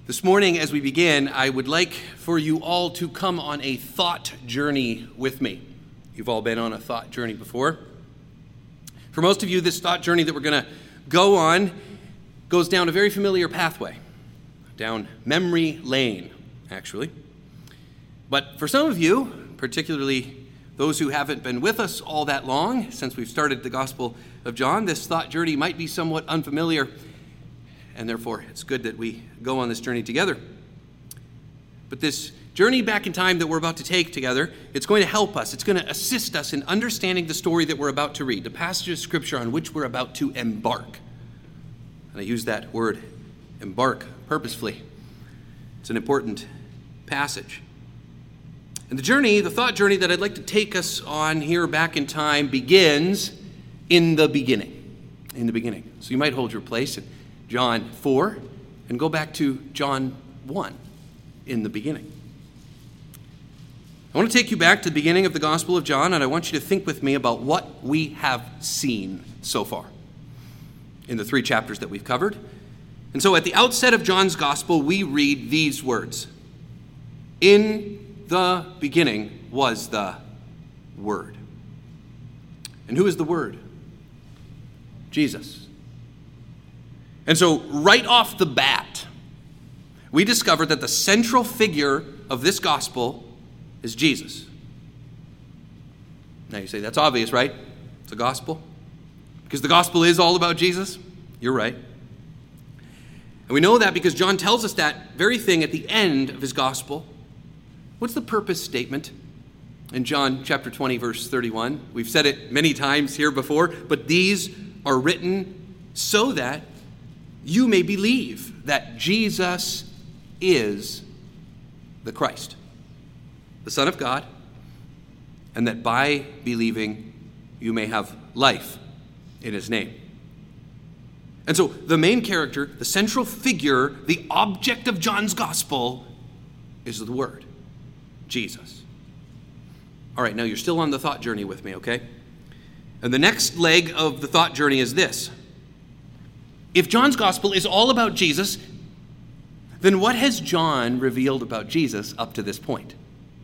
This morning, as we begin, I would like for you all to come on a thought journey with me. You've all been on a thought journey before. For most of you, this thought journey that we're going to go on goes down a very familiar pathway, down memory lane, actually. But for some of you, particularly those who haven't been with us all that long, since we've started the Gospel of John, this thought journey might be somewhat unfamiliar, and therefore it's good that we go on this journey together. But this journey back in time that we're about to take together, it's going to help us. It's going to assist us in understanding the story that we're about to read, the passage of Scripture on which we're about to embark. And I use that word, embark, purposefully. It's an important passage. And the thought journey that I'd like to take us on here back in time begins in the beginning. In the beginning. So you might hold your place in John 4 and go back to John 1, in the beginning. I want to take you back to the beginning of the Gospel of John, and I want you to think with me about what we have seen so far in the 3 chapters that we've covered. And so at the outset of John's Gospel, we read these words. In the beginning was the Word. And who is the Word? Jesus. And so right off the bat, we discover that the central figure of this gospel is Jesus. Now you say, that's obvious, right? It's a gospel. Because the gospel is all about Jesus. You're right. And we know that because John tells us that very thing at the end of his gospel. What's the purpose statement? In John chapter 20, verse 31. We've said it many times here before, but these are written so that you may believe that Jesus is the Christ, the Son of God, and that by believing you may have life in his name. And so the main character, the central figure, the object of John's gospel is the Word, Jesus. All right, now you're still on the thought journey with me, okay? And the next leg of the thought journey is this. If John's gospel is all about Jesus, then what has John revealed about Jesus up to this point?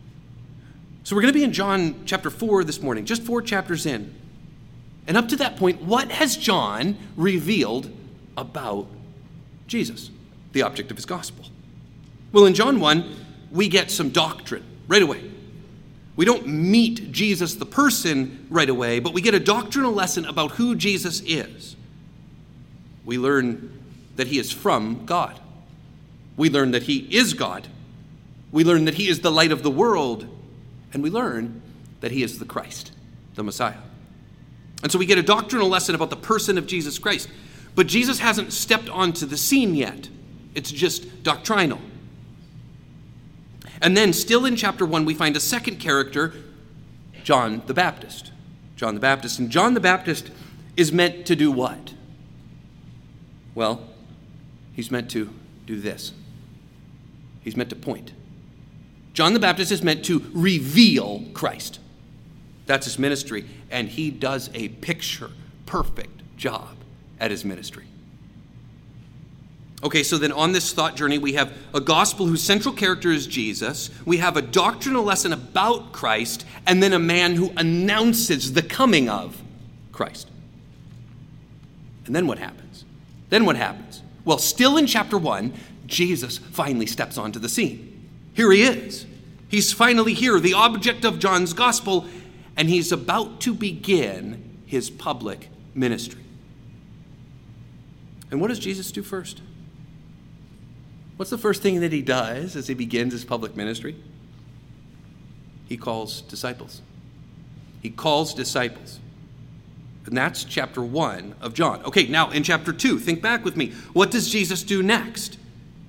So we're going to be in John chapter 4 this morning, just 4 chapters in. And up to that point, what has John revealed about Jesus, the object of his gospel? Well, in John 1, we get some doctrine right away. We don't meet Jesus, the person, right away, but we get a doctrinal lesson about who Jesus is. We learn that he is from God. We learn that he is God. We learn that he is the light of the world. And we learn that he is the Christ, the Messiah. And so we get a doctrinal lesson about the person of Jesus Christ. But Jesus hasn't stepped onto the scene yet. It's just doctrinal. And then still in chapter 1, we find a second character, John the Baptist. John the Baptist. And John the Baptist is meant to do what? Well, he's meant to do this. He's meant to point. John the Baptist is meant to reveal Christ. That's his ministry. And he does a picture-perfect job at his ministry. Okay, so then on this thought journey, we have a gospel whose central character is Jesus. We have a doctrinal lesson about Christ, and then a man who announces the coming of Christ. And then what happens? Well, still in chapter 1, Jesus finally steps onto the scene. Here he is. He's finally here, the object of John's gospel, and he's about to begin his public ministry. And what does Jesus do first? What's the first thing that he does as he begins his public ministry? He calls disciples. He calls disciples. And that's chapter 1 of John. Okay, now in chapter 2, think back with me. What does Jesus do next?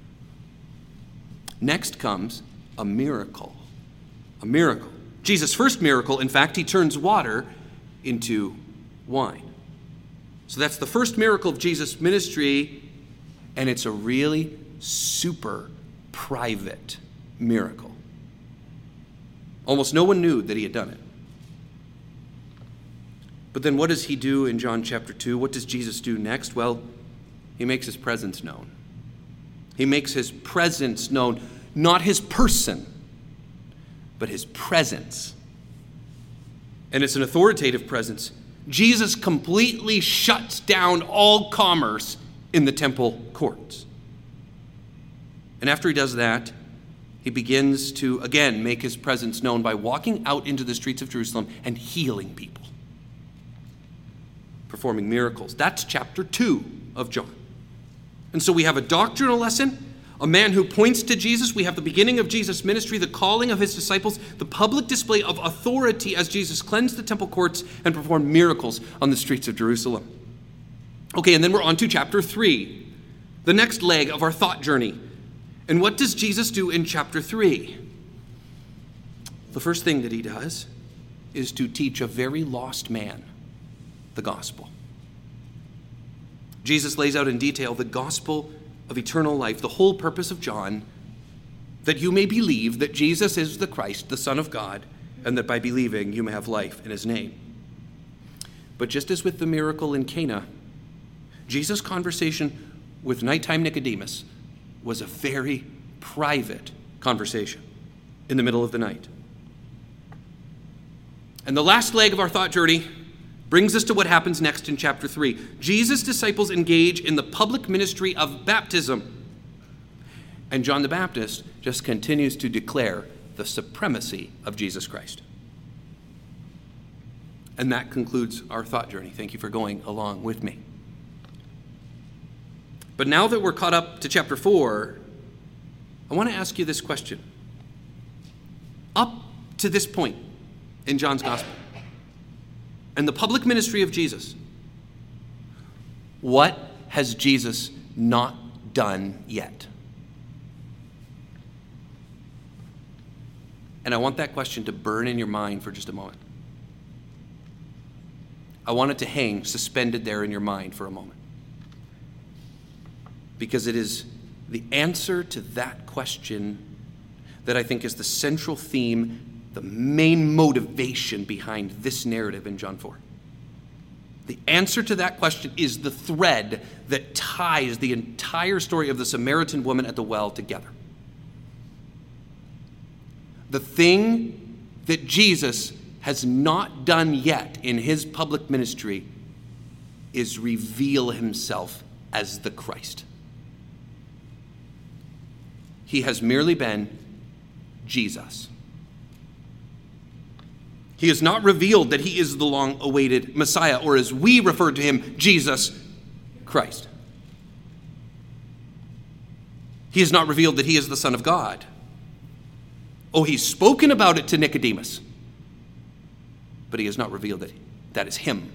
Next comes a miracle. A miracle. Jesus' first miracle, in fact, he turns water into wine. So that's the first miracle of Jesus' ministry, and it's a really super private miracle. Almost no one knew that he had done it. But then what does he do in John chapter 2? What does Jesus do next? Well, he makes his presence known. He makes his presence known, not his person, but his presence. And it's an authoritative presence. Jesus completely shuts down all commerce in the temple courts. And after he does that, he begins to, again, make his presence known by walking out into the streets of Jerusalem and healing people, performing miracles. That's chapter 2 of John. And so we have a doctrinal lesson, a man who points to Jesus. We have the beginning of Jesus' ministry, the calling of his disciples, the public display of authority as Jesus cleansed the temple courts and performed miracles on the streets of Jerusalem. Okay, and then we're on to chapter 3, the next leg of our thought journey. And what does Jesus do in chapter 3? The first thing that he does is to teach a very lost man the gospel. Jesus lays out in detail the gospel of eternal life, the whole purpose of John, that you may believe that Jesus is the Christ, the Son of God, and that by believing you may have life in his name. But just as with the miracle in Cana, Jesus' conversation with nighttime Nicodemus was a very private conversation in the middle of the night. And the last leg of our thought journey brings us to what happens next in chapter 3. Jesus' disciples engage in the public ministry of baptism. And John the Baptist just continues to declare the supremacy of Jesus Christ. And that concludes our thought journey. Thank you for going along with me. But now that we're caught up to chapter 4, I want to ask you this question. Up to this point in John's gospel and the public ministry of Jesus, what has Jesus not done yet? And I want that question to burn in your mind for just a moment. I want it to hang suspended there in your mind for a moment. Because it is the answer to that question that I think is the central theme, the main motivation behind this narrative in John 4. The answer to that question is the thread that ties the entire story of the Samaritan woman at the well together. The thing that Jesus has not done yet in his public ministry is reveal himself as the Christ. He has merely been Jesus. He has not revealed that he is the long-awaited Messiah, or as we refer to him, Jesus Christ. He has not revealed that he is the Son of God. Oh, he's spoken about it to Nicodemus, but he has not revealed that that is him.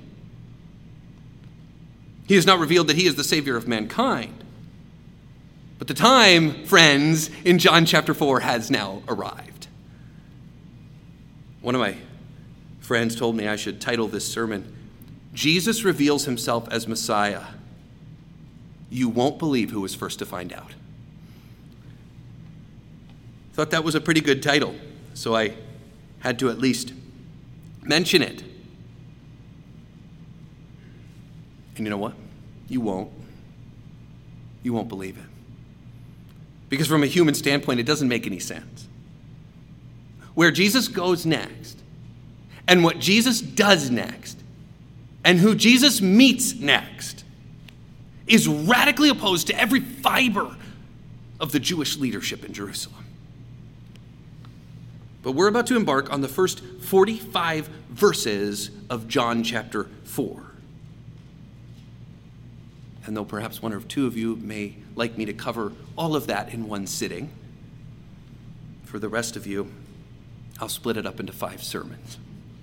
He has not revealed that he is the Savior of mankind. But the time, friends, in John chapter 4 has now arrived. One of my friends told me I should title this sermon, Jesus Reveals Himself as Messiah. You won't believe who was first to find out. Thought that was a pretty good title, so I had to at least mention it. And you know what? You won't. You won't believe it. Because from a human standpoint, it doesn't make any sense. Where Jesus goes next, and what Jesus does next, and who Jesus meets next, is radically opposed to every fiber of the Jewish leadership in Jerusalem. But we're about to embark on the first 45 verses of John chapter 4. And though perhaps one or two of you may like me to cover all of that in one sitting, for the rest of you, I'll split it up into 5 sermons.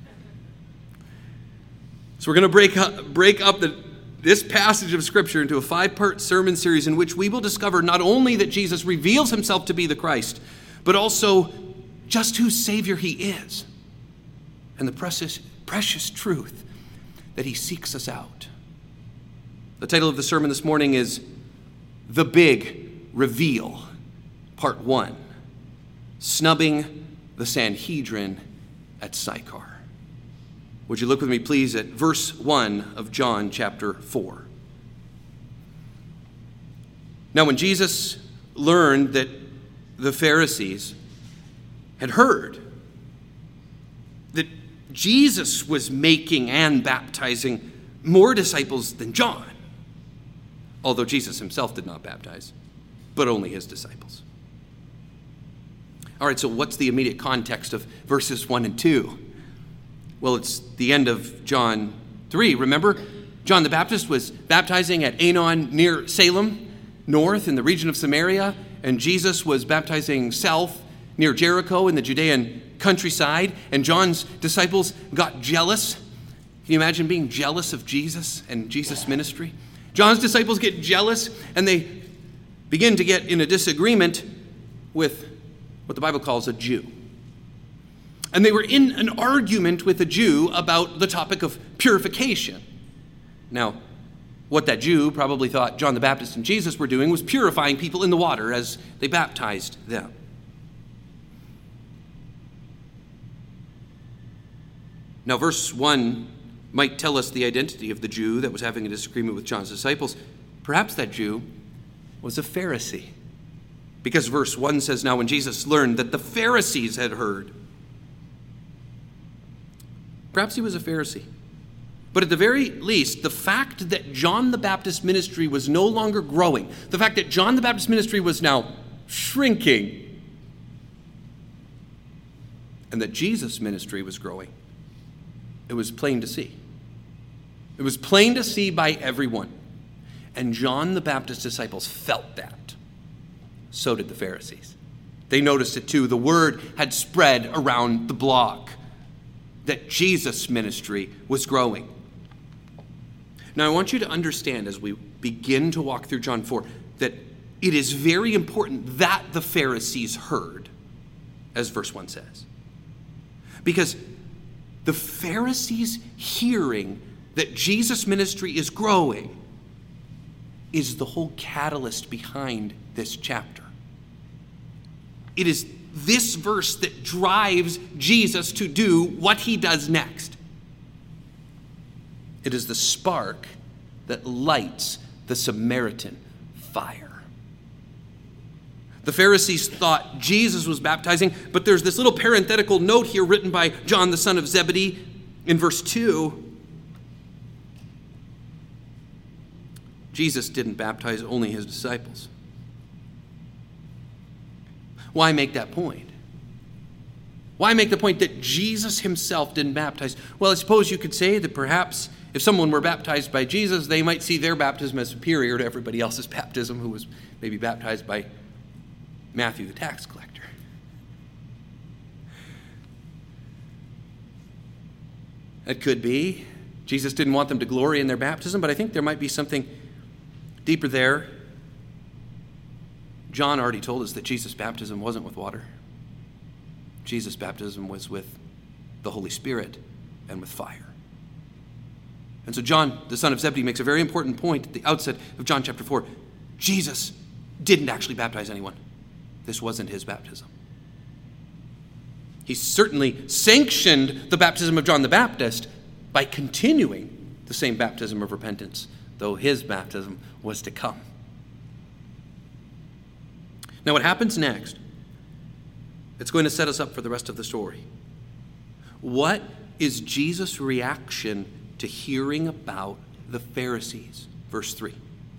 So we're going to break up this passage of Scripture into a 5-part sermon series in which we will discover not only that Jesus reveals himself to be the Christ, but also just whose Savior he is, and the precious truth that he seeks us out. The title of the sermon this morning is The Big Reveal, Part 1, Snubbing the Sanhedrin at Sychar. Would you look with me, please, at verse 1 of John chapter 4. Now, when Jesus learned that the Pharisees had heard that Jesus was making and baptizing more disciples than John, although Jesus himself did not baptize, but only his disciples. All right, so what's the immediate context of verses 1 and 2? Well, it's the end of John 3. Remember, John the Baptist was baptizing at Aenon near Salem, north in the region of Samaria, and Jesus was baptizing south near Jericho in the Judean countryside, and John's disciples got jealous. Can you imagine being jealous of Jesus and Jesus' ministry? John's disciples get jealous, and they begin to get in a disagreement with what the Bible calls a Jew. And they were in an argument with a Jew about the topic of purification. Now, what that Jew probably thought John the Baptist and Jesus were doing was purifying people in the water as they baptized them. Now, verse 1 might tell us the identity of the Jew that was having a disagreement with John's disciples. Perhaps that Jew was a Pharisee. Because verse 1 says, now when Jesus learned that the Pharisees had heard. Perhaps he was a Pharisee. But at the very least, the fact that John the Baptist's ministry was no longer growing, the fact that John the Baptist's ministry was now shrinking, and that Jesus' ministry was growing, it was plain to see. It was plain to see by everyone. And John the Baptist's disciples felt that. So did the Pharisees. They noticed it too. The word had spread around the block that Jesus' ministry was growing. Now, I want you to understand as we begin to walk through John 4 that it is very important that the Pharisees heard, as verse 1 says. Because the Pharisees hearing that Jesus' ministry is growing is the whole catalyst behind this chapter. It is this verse that drives Jesus to do what he does next. It is the spark that lights the Samaritan fire. The Pharisees thought Jesus was baptizing, but there's this little parenthetical note here written by John the son of Zebedee in verse 2. Jesus didn't baptize only his disciples. Why make that point? Why make the point that Jesus himself didn't baptize? Well, I suppose you could say that perhaps if someone were baptized by Jesus, they might see their baptism as superior to everybody else's baptism who was maybe baptized by Matthew the tax collector. It could be. Jesus didn't want them to glory in their baptism, but I think there might be something deeper there. John already told us that Jesus' baptism wasn't with water. Jesus' baptism was with the Holy Spirit and with fire. And so John, the son of Zebedee, makes a very important point at the outset of John chapter 4. Jesus didn't actually baptize anyone. This wasn't his baptism. He certainly sanctioned the baptism of John the Baptist by continuing the same baptism of repentance, though his baptism was to come. Now, what happens next, it's going to set us up for the rest of the story. What is Jesus' reaction to hearing about the Pharisees? Verse 3.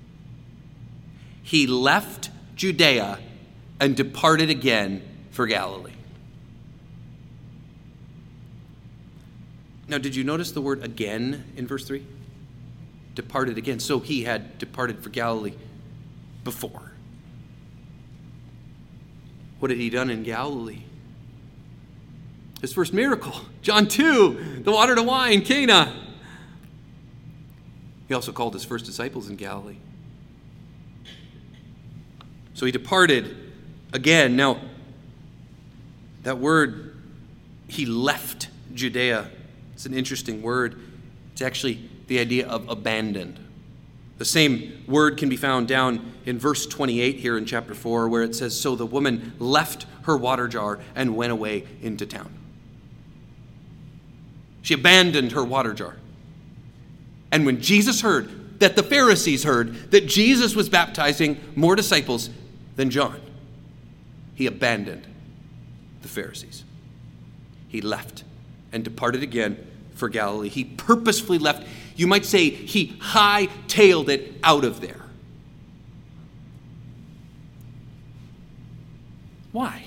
He left Judea and departed again for Galilee. Now, did you notice the word again in verse 3? Departed again. So he had departed for Galilee before. What had he done in Galilee? His first miracle, John 2, the water to wine, Cana. He also called his first disciples in Galilee. So he departed again. Now, that word, he left Judea, it's an interesting word. It's actually the idea of abandoned. The same word can be found down in verse 28 here in chapter 4, where it says, so the woman left her water jar and went away into town. She abandoned her water jar. And when Jesus heard that the Pharisees heard that Jesus was baptizing more disciples Then John, he abandoned the Pharisees. He left and departed again for Galilee. He purposefully left. You might say he hightailed it out of there. Why?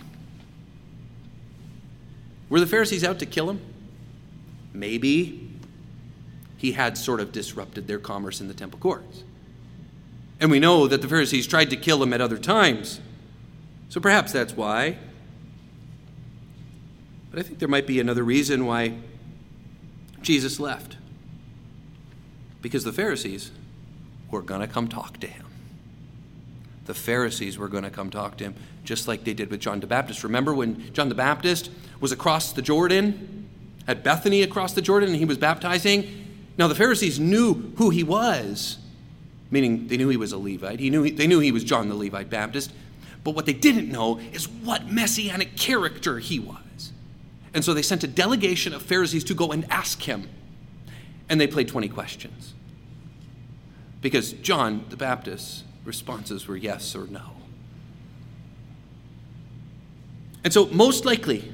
Were the Pharisees out to kill him? Maybe. He had sort of disrupted their commerce in the temple courts. And we know that the Pharisees tried to kill him at other times. So perhaps that's why. But I think there might be another reason why Jesus left. Because the Pharisees were going to come talk to him. The Pharisees were going to come talk to him, just like they did with John the Baptist. Remember when John the Baptist was across the Jordan, at Bethany across the Jordan, and he was baptizing? Now the Pharisees knew who he was, meaning they knew he was a Levite. They knew he was John the Levite Baptist. But what they didn't know is what messianic character he was. And so they sent a delegation of Pharisees to go and ask him. And they played 20 questions. Because John the Baptist's responses were yes or no. And so most likely,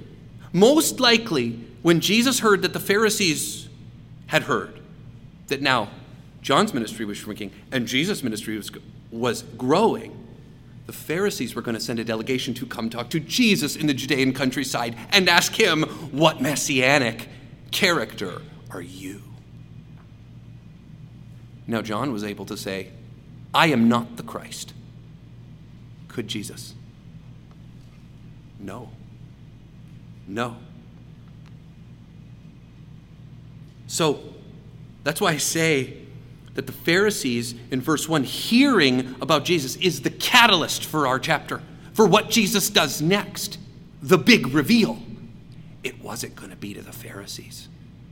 when Jesus heard that the Pharisees had heard that now John's ministry was shrinking and Jesus' ministry was growing, the Pharisees were going to send a delegation to come talk to Jesus in the Judean countryside and ask him, what messianic character are you? Now John was able to say, I am not the Christ. Could Jesus? No. So that's why I say that the Pharisees in verse 1 hearing about Jesus is the catalyst for our chapter, for what Jesus does next, the big reveal. It wasn't going to be to the Pharisees.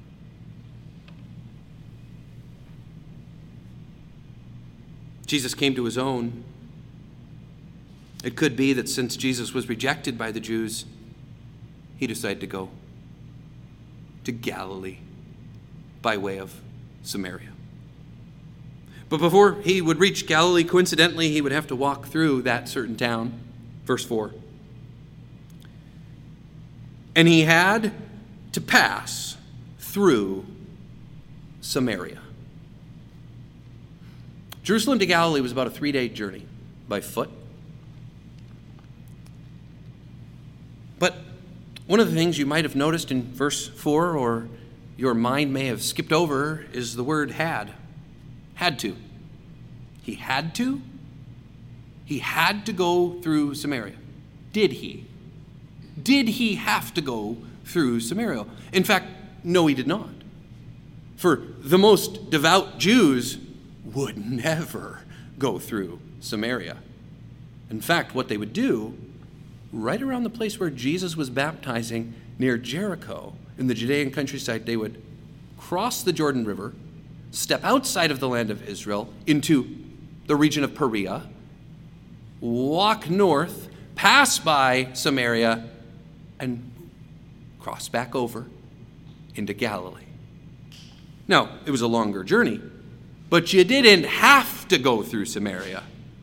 Jesus came to his own. It could be that since Jesus was rejected by the Jews, he decided to go to Galilee by way of Samaria. But before he would reach Galilee, coincidentally, he would have to walk through that certain town. Verse 4. And he had to pass through Samaria. Jerusalem to Galilee was about a 3-day journey by foot. But one of the things you might have noticed in verse 4, or your mind may have skipped over, is the word had. Had to. He had to? He had to go through Samaria. Did he? Did he have to go through Samaria? In fact, no, he did not. For the most devout Jews would never go through Samaria. In fact, what they would do, right around the place where Jesus was baptizing near Jericho in the Judean countryside, they would cross the Jordan River, step outside of the land of Israel into the region of Perea, walk north, pass by Samaria, and cross back over into Galilee. Now, it was a longer journey, but you didn't have to go through Samaria.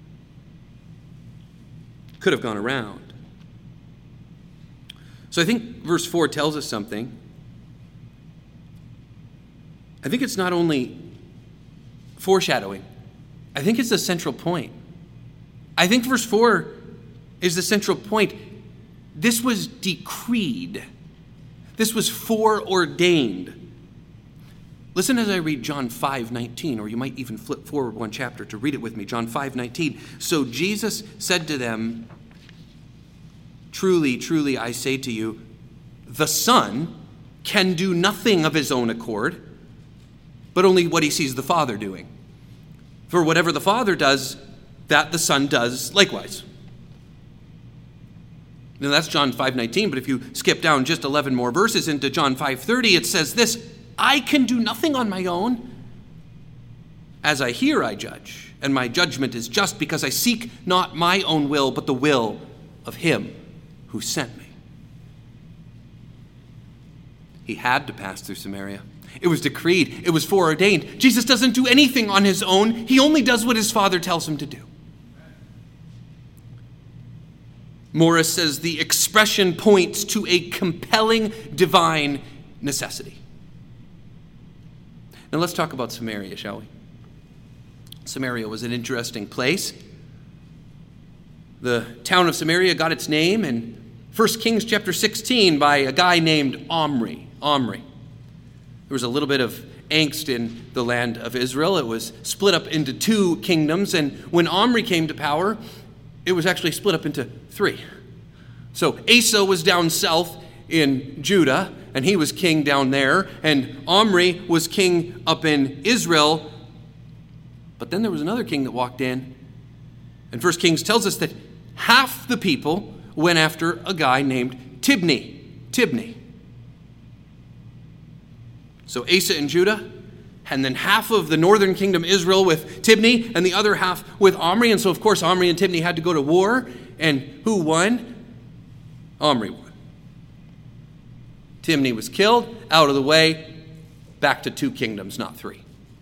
Could have gone around. So I think verse 4 tells us something. I think it's not only foreshadowing. I think it's the central point. I think verse 4 is the central point. This was decreed. This was foreordained. Listen as I read John 5:19, or you might even flip forward one chapter to read it with me. John 5:19. So Jesus said to them, truly, truly, I say to you, the Son can do nothing of his own accord, but only what he sees the Father doing. For whatever the Father does, that the Son does likewise. Now that's John 5:19, but if you skip down just 11 more verses into John 5:30, it says this, I can do nothing on my own. As I hear, I judge, and my judgment is just because I seek not my own will, but the will of him who sent me. He had to pass through Samaria. It was decreed. It was foreordained. Jesus doesn't do anything on his own. He only does what his Father tells him to do. Morris says the expression points to a compelling divine necessity. Now let's talk about Samaria, shall we? Samaria was an interesting place. The town of Samaria got its name in 1 Kings chapter 16 by a guy named Omri. There was a little bit of angst in the land of Israel. It was split up into 2 kingdoms, and when Omri came to power, it was actually split up into 3. So Asa was down south in Judah, and he was king down there, and Omri was king up in Israel. But then there was another king that walked in, and 1 Kings tells us that half the people went after a guy named Tibni. So Asa in Judah, and then half of the northern kingdom Israel with Tibni, and the other half with Omri. And so, of course, Omri and Tibni had to go to war. And who won? Omri won. Tibni was killed, out of the way, back to 2 kingdoms, not 3.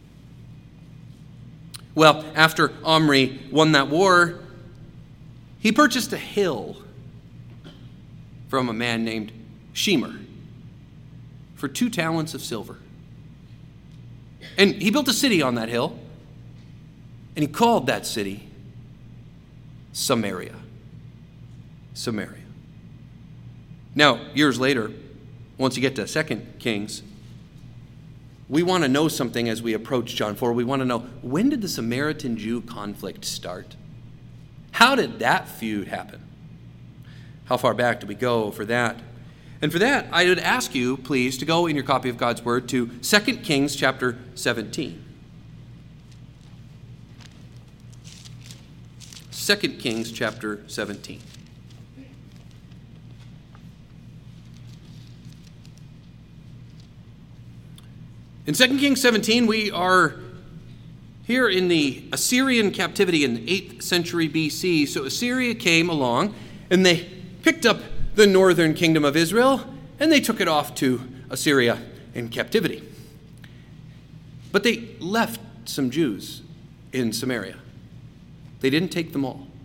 Well, after Omri won that war, he purchased a hill from a man named Shemer for 2 talents of silver. And he built a city on that hill, and he called that city Samaria. Now, years later, once you get to 2 Kings, we want to know something as we approach John 4. We want to know, when did the Samaritan-Jew conflict start? How did that feud happen? How far back do we go for that? And for that, I would ask you, please, to go in your copy of God's Word to 2 Kings chapter 17. 2 Kings chapter 17. In 2 Kings 17, we are here in the Assyrian captivity in the 8th century BC. So Assyria came along, and they picked up the northern kingdom of Israel, and they took it off to Assyria in captivity. But they left some Jews in Samaria. They didn't take them all.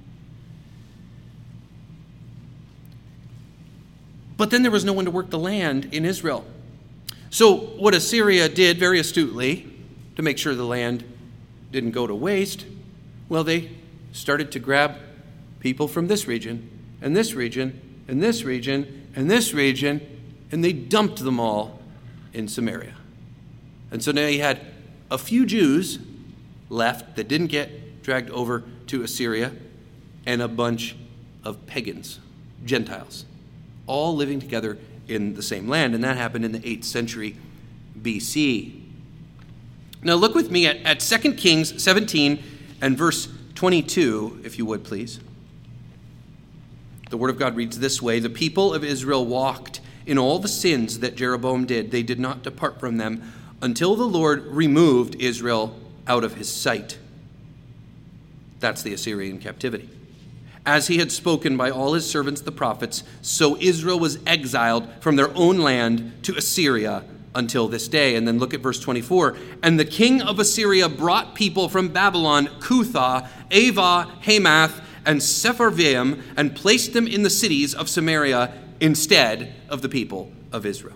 But then there was no one to work the land in Israel. So what Assyria did very astutely to make sure the land didn't go to waste, well, they started to grab people from this region, and this region, and this region, and this region, and they dumped them all in Samaria. And so now you had a few Jews left that didn't get dragged over to Assyria, and a bunch of pagans, Gentiles, all living together in the same land. And that happened in the 8th century BC. Now look with me at 2 Kings 17 and verse 22, if you would, please. The word of God reads this way: the people of Israel walked in all the sins that Jeroboam did. They did not depart from them until the Lord removed Israel out of his sight. That's the Assyrian captivity. As he had spoken by all his servants the prophets, so Israel was exiled from their own land to Assyria until this day. And then look at verse 24. And the king of Assyria brought people from Babylon, Cuthah, Ava, Hamath, and Sepharvaim, and placed them in the cities of Samaria instead of the people of Israel.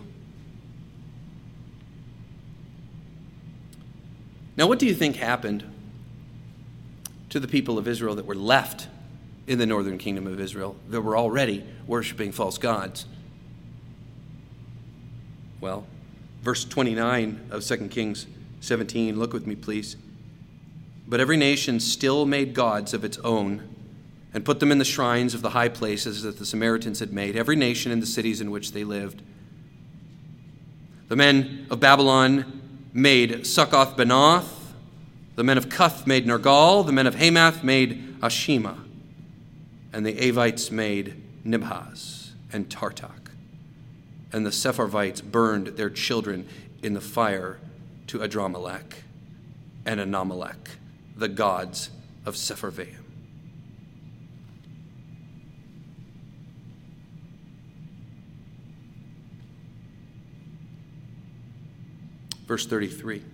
Now, what do you think happened to the people of Israel that were left in the northern kingdom of Israel that were already worshiping false gods? Well, verse 29 of 2 Kings 17, look with me, please. But every nation still made gods of its own and put them in the shrines of the high places that the Samaritans had made, every nation in the cities in which they lived. The men of Babylon made Succoth-Benoth. The men of Cuth made Nergal. The men of Hamath made Ashima. And the Avites made Nibhaz and Tartak. And the Sepharvites burned their children in the fire to Adramelech and Anamelech, the gods of Sepharvaim. Verse 33.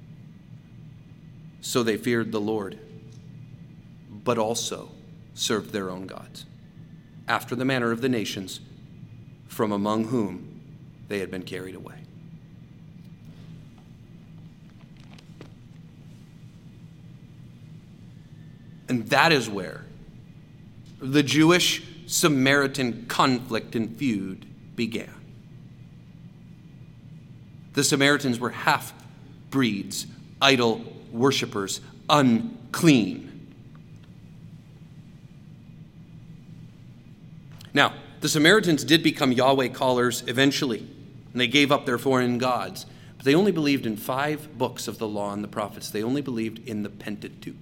So they feared the Lord, but also served their own gods, after the manner of the nations, from among whom they had been carried away. And that is where the Jewish-Samaritan conflict and feud began. The Samaritans were half-breeds, idol worshipers, unclean. Now, the Samaritans did become Yahweh callers eventually, and they gave up their foreign gods. But they only believed in 5 books of the law and the prophets. They only believed in the Pentateuch.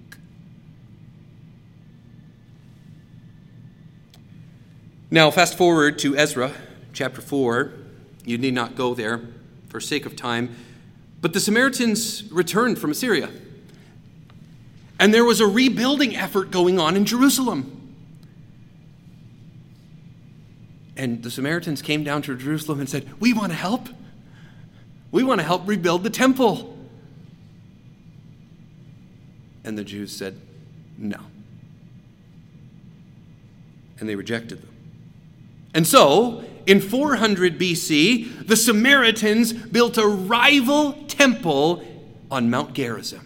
Now, fast forward to Ezra, chapter 4. You need not go there for sake of time. But the Samaritans returned from Assyria. And there was a rebuilding effort going on in Jerusalem. And the Samaritans came down to Jerusalem and said, "We want to help. We want to help rebuild the temple." And the Jews said, "No." And they rejected them. And so, in 400 BC, the Samaritans built a rival temple on Mount Gerizim.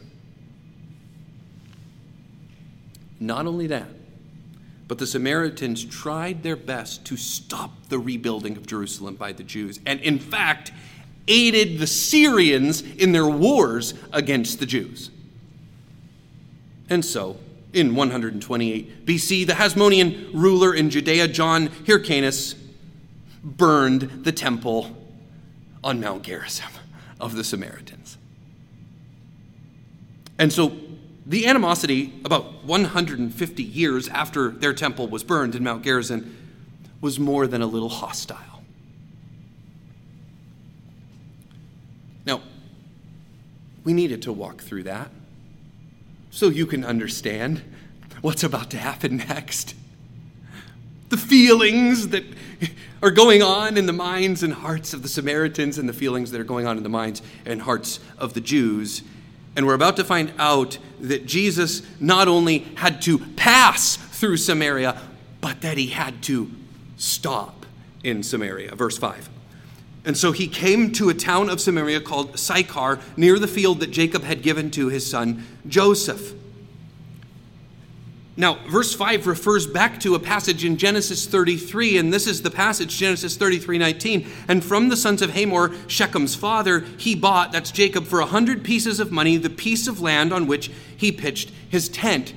Not only that, but the Samaritans tried their best to stop the rebuilding of Jerusalem by the Jews, and in fact, aided the Syrians in their wars against the Jews. And so, in 128 BC, the Hasmonean ruler in Judea, John Hyrcanus, burned the temple on Mount Gerizim of the Samaritans. And so the animosity, about 150 years after their temple was burned in Mount Gerizim, was more than a little hostile. Now, we needed to walk through that so you can understand what's about to happen next. The feelings that are going on in the minds and hearts of the Samaritans and the feelings that are going on in the minds and hearts of the Jews. And we're about to find out that Jesus not only had to pass through Samaria, but that he had to stop in Samaria. Verse 5. And so he came to a town of Samaria called Sychar, near the field that Jacob had given to his son Joseph. Now, verse 5 refers back to a passage in Genesis 33, and this is the passage, Genesis 33:19. And from the sons of Hamor, Shechem's father, he bought, that's Jacob, for 100 pieces of money, the piece of land on which he pitched his tent.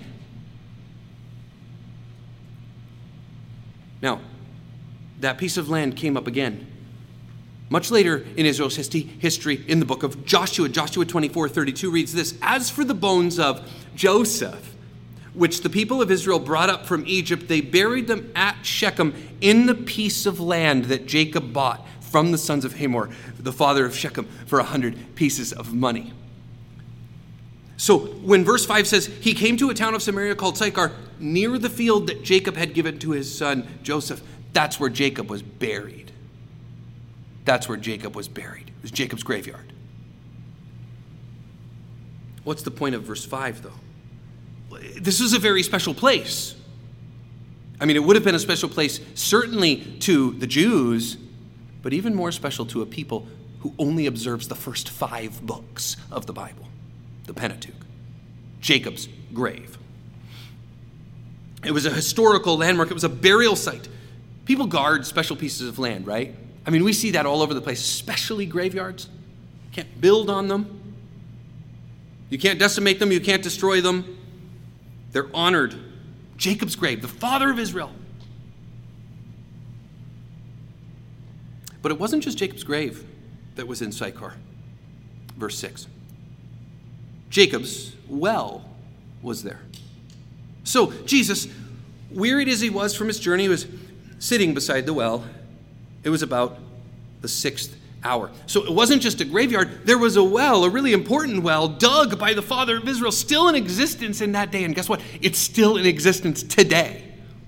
Now, that piece of land came up again much later in Israel's history in the book of Joshua. Joshua 24:32 reads this: "As for the bones of Joseph, which the people of Israel brought up from Egypt, they buried them at Shechem in the piece of land that Jacob bought from the sons of Hamor, the father of Shechem, for 100 pieces of money." So when verse 5 says, he came to a town of Samaria called Sychar, near the field that Jacob had given to his son Joseph, that's where Jacob was buried. That's where Jacob was buried. It was Jacob's graveyard. What's the point of verse 5, though? This is a very special place. I mean, it would have been a special place certainly to the Jews, but even more special to a people who only observes the first 5 books of the Bible, the Pentateuch, Jacob's grave. It was a historical landmark. It was a burial site. People guard special pieces of land, right? I mean, we see that all over the place, especially graveyards. You can't build on them. You can't decimate them. You can't destroy them. They're honored. Jacob's grave, the father of Israel. But it wasn't just Jacob's grave that was in Sychar. Verse 6. Jacob's well was there. So Jesus, wearied as he was from his journey, was sitting beside the well. It was about the 6th hour. So it wasn't just a graveyard. There was a well, a really important well, dug by the father of Israel, still in existence in that day. And guess what? It's still in existence today.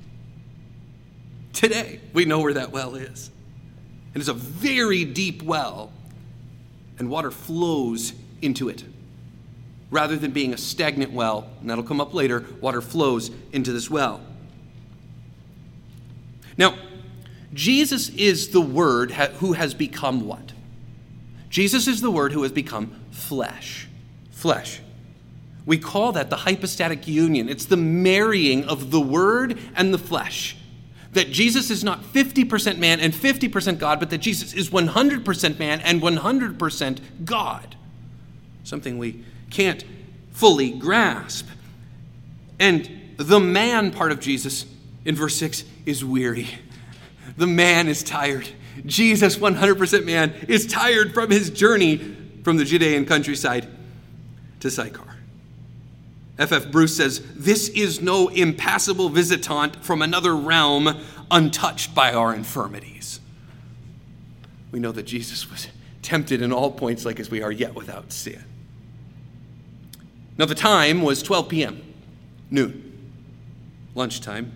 Today, we know where that well is. It is a very deep well, and water flows into it. Rather than being a stagnant well, and that'll come up later, water flows into this well. Now, Jesus is the Word who has become what? Jesus is the Word who has become flesh. Flesh. We call that the hypostatic union. It's the marrying of the Word and the flesh. That Jesus is not 50% man and 50% God, but that Jesus is 100% man and 100% God. Something we can't fully grasp. And the man part of Jesus in verse 6 is weary. The man is tired. Jesus, 100% man, is tired from his journey from the Judean countryside to Sychar. F.F. Bruce says, "This is no impassible visitant from another realm untouched by our infirmities." We know that Jesus was tempted in all points like as we are, yet without sin. Now the time was 12 p.m., noon, lunchtime.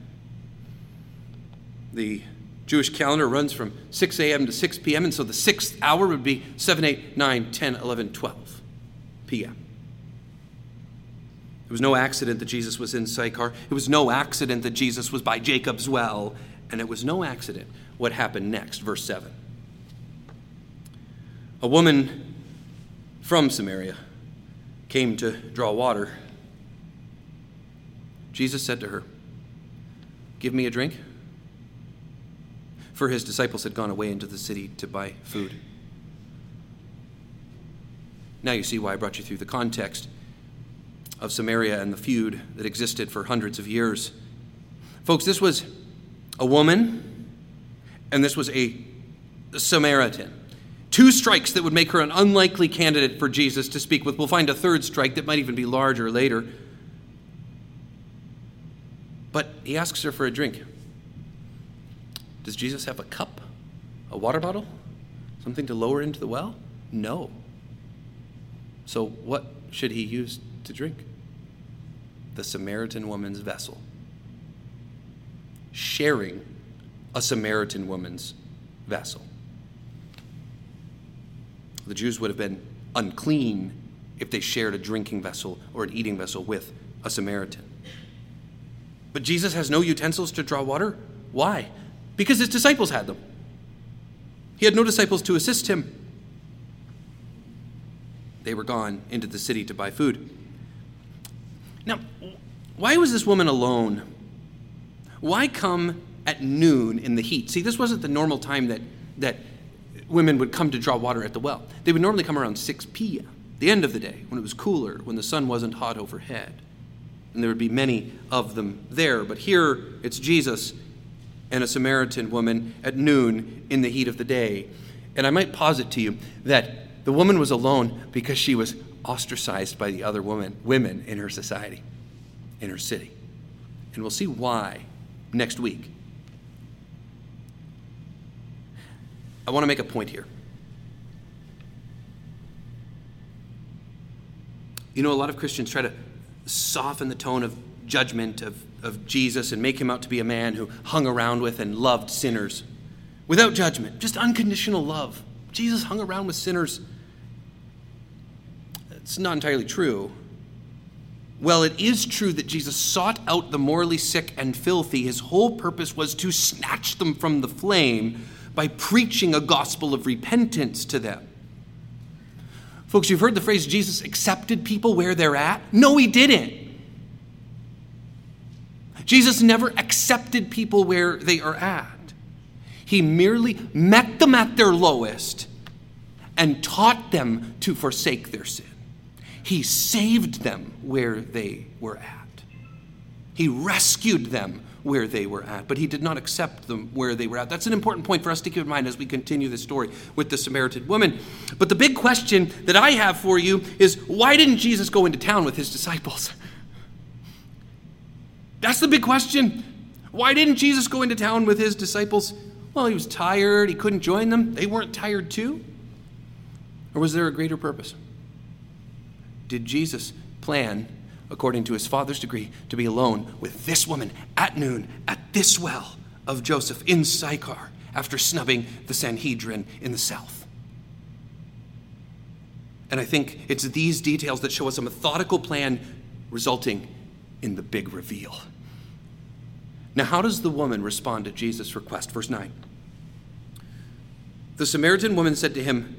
The Jewish calendar runs from 6 a.m. to 6 p.m., and so the sixth hour would be 7, 8, 9, 10, 11, 12 p.m. It was no accident that Jesus was in Sychar. It was no accident that Jesus was by Jacob's well. And it was no accident what happened next, verse 7. A woman from Samaria came to draw water. Jesus said to her, "Give me a drink." For his disciples had gone away into the city to buy food. Now you see why I brought you through the context of Samaria and the feud that existed for hundreds of years. Folks, this was a woman, and this was a Samaritan. Two strikes that would make her an unlikely candidate for Jesus to speak with. We'll find a third strike that might even be larger later. But he asks her for a drink. Does Jesus have a cup? A water bottle? Something to lower into the well? No. So what should he use to drink? The Samaritan woman's vessel. Sharing a Samaritan woman's vessel. The Jews would have been unclean if they shared a drinking vessel or an eating vessel with a Samaritan. But Jesus has no utensils to draw water. Why? Because his disciples had them. He had no disciples to assist him. They were gone into the city to buy food. Now, why was this woman alone? Why come at noon in the heat? See, this wasn't the normal time that women would come to draw water at the well. They would normally come around 6 p.m., the end of the day, when it was cooler, when the sun wasn't hot overhead. And there would be many of them there. But here, it's Jesus and a Samaritan woman at noon in the heat of the day. And I might posit to you that the woman was alone because she was ostracized by the other women in her society, in her city. And we'll see why next week. I want to make a point here. You know, a lot of Christians try to soften the tone of judgment of Jesus and make him out to be a man who hung around with and loved sinners without judgment, just unconditional love. Jesus hung around with sinners. It's not entirely true. Well, it is true that Jesus sought out the morally sick and filthy. His whole purpose was to snatch them from the flame by preaching a gospel of repentance to them. Folks, you've heard the phrase, Jesus accepted people where they're at. No, he didn't. Jesus never accepted people where they are at. He merely met them at their lowest and taught them to forsake their sin. He saved them where they were at. He rescued them where they were at, but he did not accept them where they were at. That's an important point for us to keep in mind as we continue this story with the Samaritan woman. But the big question that I have for you is, why didn't Jesus go into town with his disciples? That's the big question. Why didn't Jesus go into town with his disciples? Well, he was tired. He couldn't join them. They weren't tired too? Or was there a greater purpose? Did Jesus plan, according to his Father's decree, to be alone with this woman at noon at this well of Joseph in Sychar after snubbing the Sanhedrin in the south? And I think it's these details that show us a methodical plan resulting in the big reveal. Now, how does the woman respond to Jesus' request? Verse 9. The Samaritan woman said to him,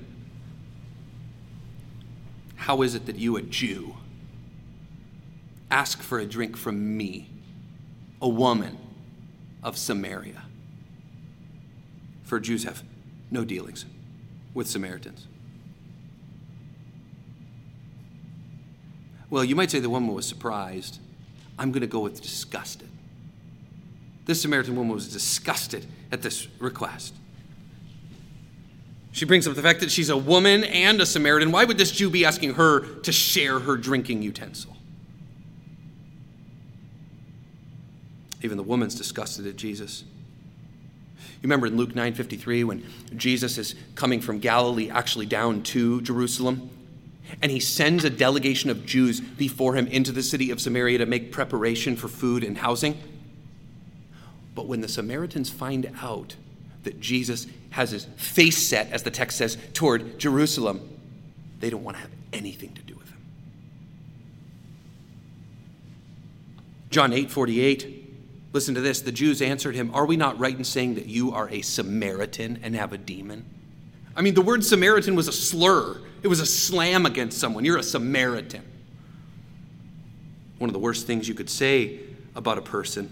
"How is it that you, a Jew, ask for a drink from me, a woman of Samaria?" For Jews have no dealings with Samaritans. Well, you might say the woman was surprised. I'm going to go with disgusted. This Samaritan woman was disgusted at this request. She brings up the fact that she's a woman and a Samaritan. Why would this Jew be asking her to share her drinking utensil? Even the woman's disgusted at Jesus. You remember in Luke 9:53 when Jesus is coming from Galilee actually down to Jerusalem, and he sends a delegation of Jews before him into the city of Samaria to make preparation for food and housing. But when the Samaritans find out that Jesus has his face set, as the text says, toward Jerusalem, they don't want to have anything to do with him. John 8:48. Listen to this. The Jews answered him, "Are we not right in saying that you are a Samaritan and have a demon?" I mean, the word Samaritan was a slur. It was a slam against someone. You're a Samaritan. One of the worst things you could say about a person.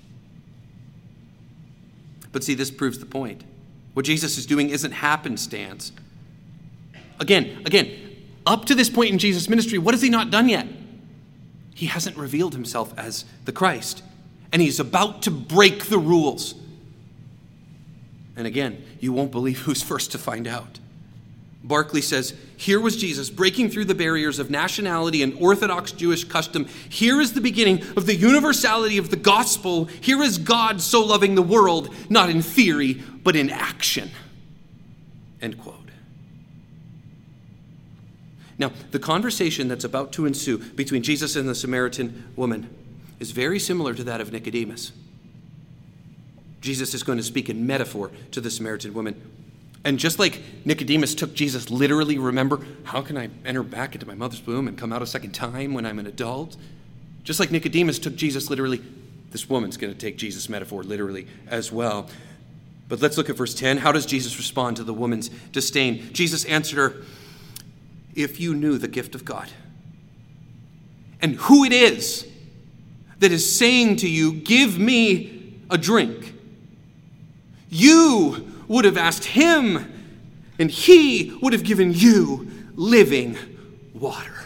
But see, this proves the point. What Jesus is doing isn't happenstance. Again, up to this point in Jesus' ministry, what has he not done yet? He hasn't revealed himself as the Christ. And he's about to break the rules. And again, you won't believe who's first to find out. Barclay says, here was Jesus breaking through the barriers of nationality and Orthodox Jewish custom. Here is the beginning of the universality of the gospel. Here is God so loving the world, not in theory, but in action. End quote. Now, the conversation that's about to ensue between Jesus and the Samaritan woman is very similar to that of Nicodemus. Jesus is going to speak in metaphor to the Samaritan woman. And just like Nicodemus took Jesus literally, remember, how can I enter back into my mother's womb and come out a second time when I'm an adult? Just like Nicodemus took Jesus literally, this woman's going to take Jesus' metaphor literally as well. But let's look at verse 10. How does Jesus respond to the woman's disdain? Jesus answered her, "If you knew the gift of God and who it is that is saying to you, 'Give me a drink,' you would have asked him, and he would have given you living water."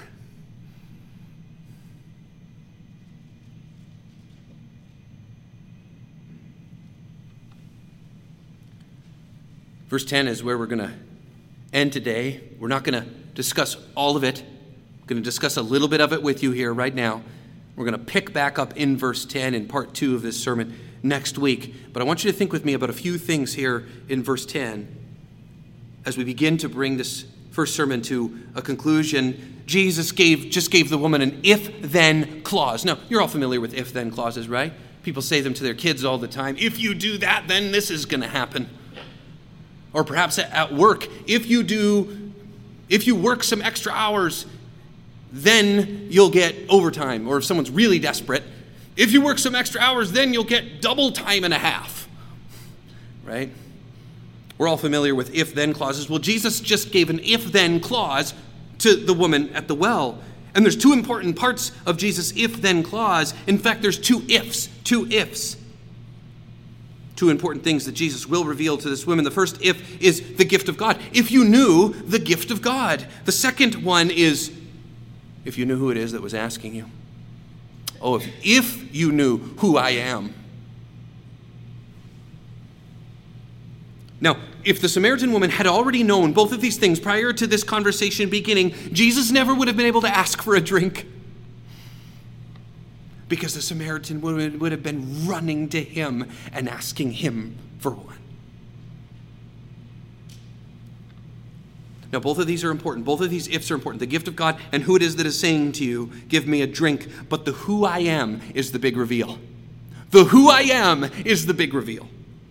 Verse 10 is where we're going to end today. We're not going to discuss all of it. I'm going to discuss a little bit of it with you here right now. We're going to pick back up in verse 10 in part 2 of this sermon next week. But I want you to think with me about a few things here in verse 10 as we begin to bring this first sermon to a conclusion. Jesus just gave the woman an if-then clause. Now, you're all familiar with if-then clauses, right? People say them to their kids all the time. If you do that, then this is going to happen. Or perhaps at work, if you work some extra hours, then you'll get overtime. Or if someone's really desperate, if you work some extra hours, then you'll get double time and a half. Right? We're all familiar with if-then clauses. Well, Jesus just gave an if-then clause to the woman at the well. And there's two important parts of Jesus' if-then clause. In fact, there's two ifs. Two important things that Jesus will reveal to this woman. The first if is the gift of God. If you knew the gift of God. The second one is if you knew who it is that was asking you. Oh, if you knew who I am. Now, if the Samaritan woman had already known both of these things prior to this conversation beginning, Jesus never would have been able to ask for a drink. Because the Samaritan woman would have been running to him and asking him for one. Now, both of these are important. Both of these ifs are important. The gift of God and who it is that is saying to you, "Give me a drink." But the who I am is the big reveal. The who I am is the big reveal.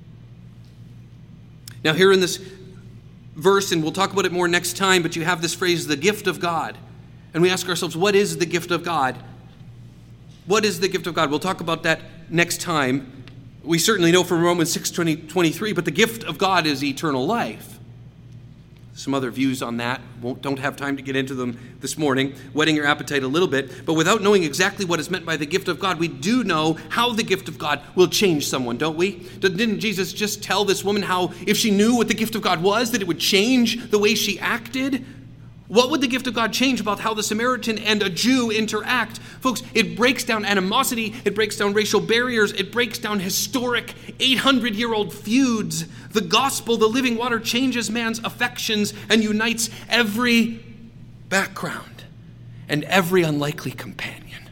Now, here in this verse, and we'll talk about it more next time, but you have this phrase, the gift of God. And we ask ourselves, what is the gift of God? What is the gift of God? We'll talk about that next time. We certainly know from Romans 6:23, but the gift of God is eternal life. Some other views on that. Don't have time to get into them this morning, whetting your appetite a little bit. But without knowing exactly what is meant by the gift of God, we do know how the gift of God will change someone, don't we? Didn't Jesus just tell this woman how if she knew what the gift of God was, that it would change the way she acted? What would the gift of God change about how the Samaritan and a Jew interact? Folks, it breaks down animosity, it breaks down racial barriers, it breaks down historic 800-year-old feuds. The gospel, the living water, changes man's affections and unites every background and every unlikely companion.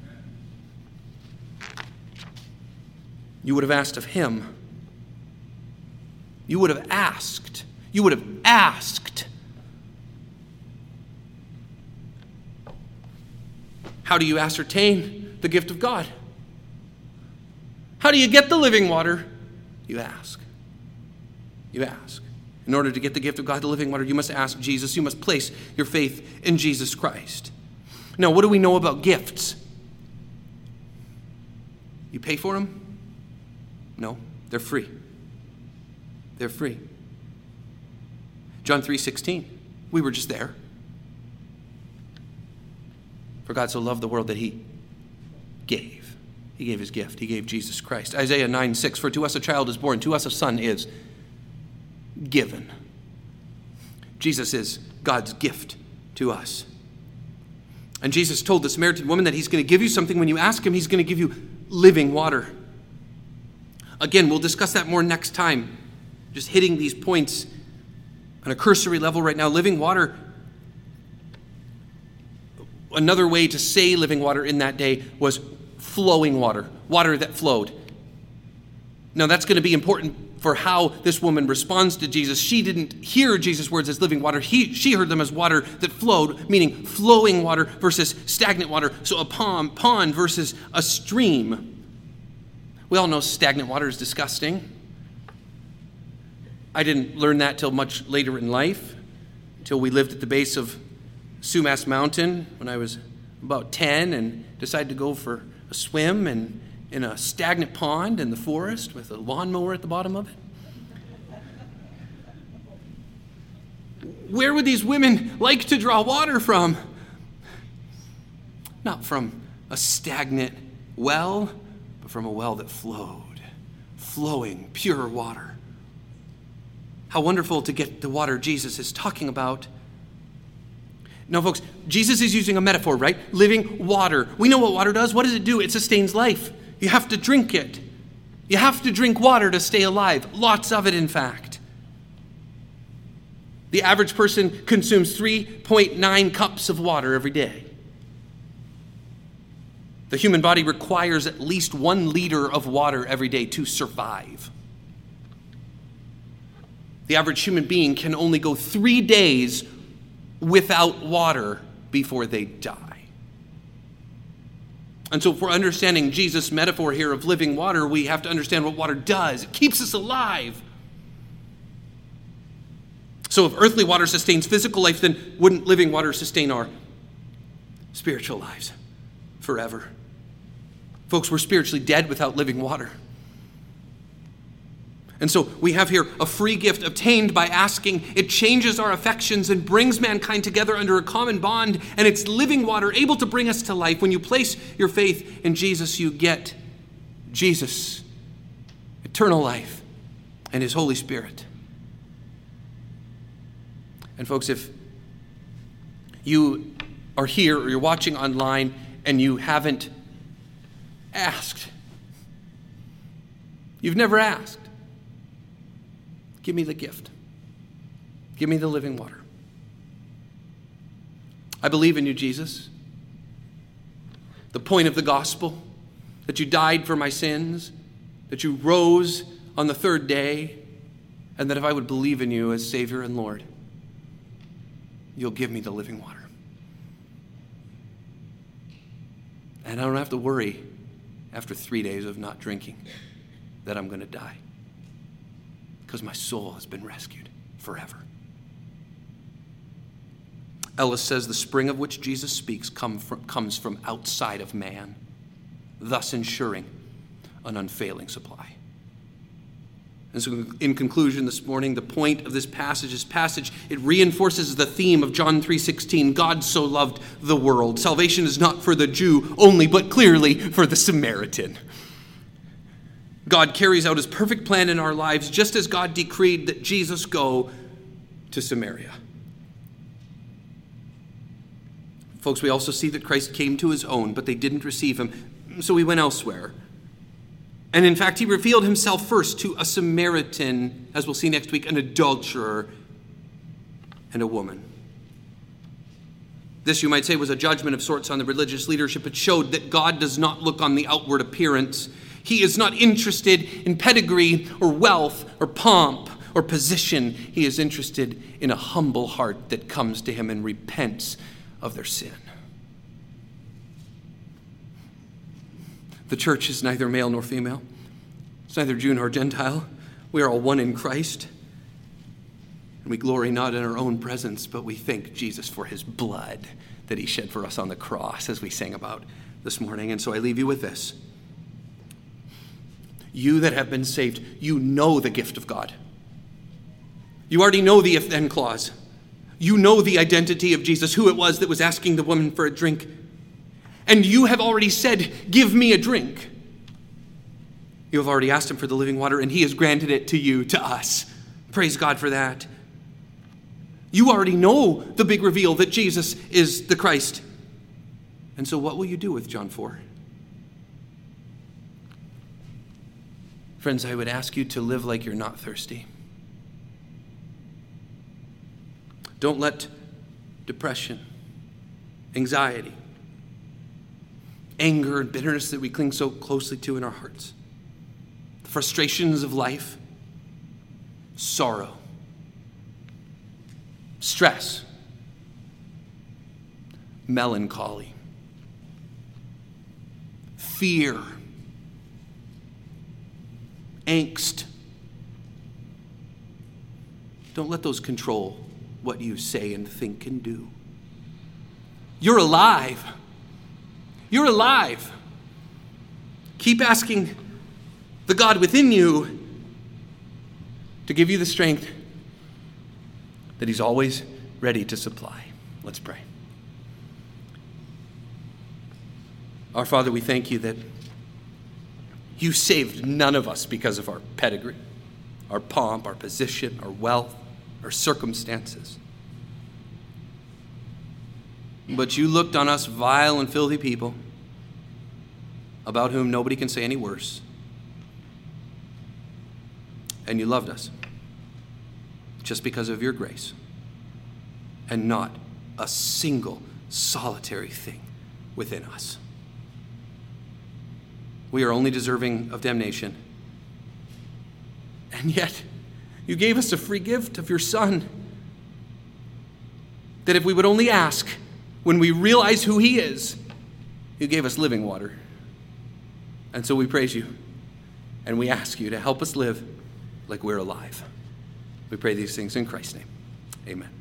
You would have asked of him. You would have asked. How do you ascertain the gift of God? How do you get the living water? You ask. In order to get the gift of God, the living water, you must ask Jesus. You must place your faith in Jesus Christ. Now, what do we know about gifts? You pay for them? No, they're free. They're free. John 3:16. We were just there. For God so loved the world that he gave. He gave his gift. He gave Jesus Christ. Isaiah 9:6. For to us a child is born, to us a son is given. Jesus is God's gift to us. And Jesus told the Samaritan woman that he's going to give you something. When you ask him, he's going to give you living water. Again, we'll discuss that more next time. Just hitting these points on a cursory level right now. Living water, another way to say living water in that day was flowing water, water that flowed. Now that's going to be important for how this woman responds to Jesus. She didn't hear Jesus' words as living water. She heard them as water that flowed, meaning flowing water versus stagnant water. So a pond versus a stream. We all know stagnant water is disgusting. I didn't learn that till much later in life, till we lived at the base of Sumas Mountain when I was about 10 and decided to go for a swim and in a stagnant pond in the forest with a lawnmower at the bottom of it. Where would these women like to draw water from? Not from a stagnant well, but from a well that flowed, flowing, pure water. How wonderful to get the water Jesus is talking about. Now, folks, Jesus is using a metaphor, right? Living water. We know what water does. What does it do? It sustains life. You have to drink it. You have to drink water to stay alive. Lots of it, in fact. The average person consumes 3.9 cups of water every day. The human body requires at least 1 liter of water every day to survive. The average human being can only go 3 days without water before they die. And so if we're understanding Jesus' metaphor here of living water, we have to understand what water does. It keeps us alive. So if earthly water sustains physical life, then wouldn't living water sustain our spiritual lives forever? Folks, we're spiritually dead without living water. And so we have here a free gift obtained by asking. It changes our affections and brings mankind together under a common bond, and it's living water able to bring us to life. When you place your faith in Jesus, you get Jesus, eternal life, and his Holy Spirit. And folks, if you are here or you're watching online and you haven't asked, you've never asked, give me the gift. Give me the living water. I believe in you, Jesus. The point of the gospel, that you died for my sins, that you rose on the 3rd day, and that if I would believe in you as Savior and Lord, you'll give me the living water. And I don't have to worry after 3 days of not drinking that I'm going to die, because my soul has been rescued forever. Ellis says the spring of which Jesus speaks comes from outside of man, thus ensuring an unfailing supply. And so in conclusion this morning, the point of this passage, it reinforces the theme of John 3:16. God so loved the world. Salvation is not for the Jew only, but clearly for the Samaritan. God carries out his perfect plan in our lives, just as God decreed that Jesus go to Samaria. Folks, we also see that Christ came to his own, but they didn't receive him, so he went elsewhere. And in fact, he revealed himself first to a Samaritan, as we'll see next week, an adulterer and a woman. This, you might say, was a judgment of sorts on the religious leadership. It showed that God does not look on the outward appearance. He is not interested in pedigree or wealth or pomp or position. He is interested in a humble heart that comes to him and repents of their sin. The church is neither male nor female. It's neither Jew nor Gentile. We are all one in Christ. And we glory not in our own presence, but we thank Jesus for his blood that he shed for us on the cross, as we sang about this morning. And so I leave you with this. You that have been saved, you know the gift of God. You already know the if-then clause. You know the identity of Jesus, who it was that was asking the woman for a drink. And you have already said, give me a drink. You have already asked him for the living water, and he has granted it to you, to us. Praise God for that. You already know the big reveal that Jesus is the Christ. And so what will you do with John 4? Friends, I would ask you to live like you're not thirsty. Don't let depression, anxiety, anger and bitterness that we cling so closely to in our hearts, the frustrations of life, sorrow, stress, melancholy, fear, angst. Don't let those control what you say and think and do. You're alive. You're alive. Keep asking the God within you to give you the strength that he's always ready to supply. Let's pray. Our Father, we thank you that you saved none of us because of our pedigree, our pomp, our position, our wealth, our circumstances. But you looked on us vile and filthy people, about whom nobody can say any worse. And you loved us just because of your grace, and not a single solitary thing within us. We are only deserving of damnation. And yet, you gave us a free gift of your Son, that if we would only ask, when we realize who he is, you gave us living water. And so we praise you, and we ask you to help us live like we're alive. We pray these things in Christ's name. Amen.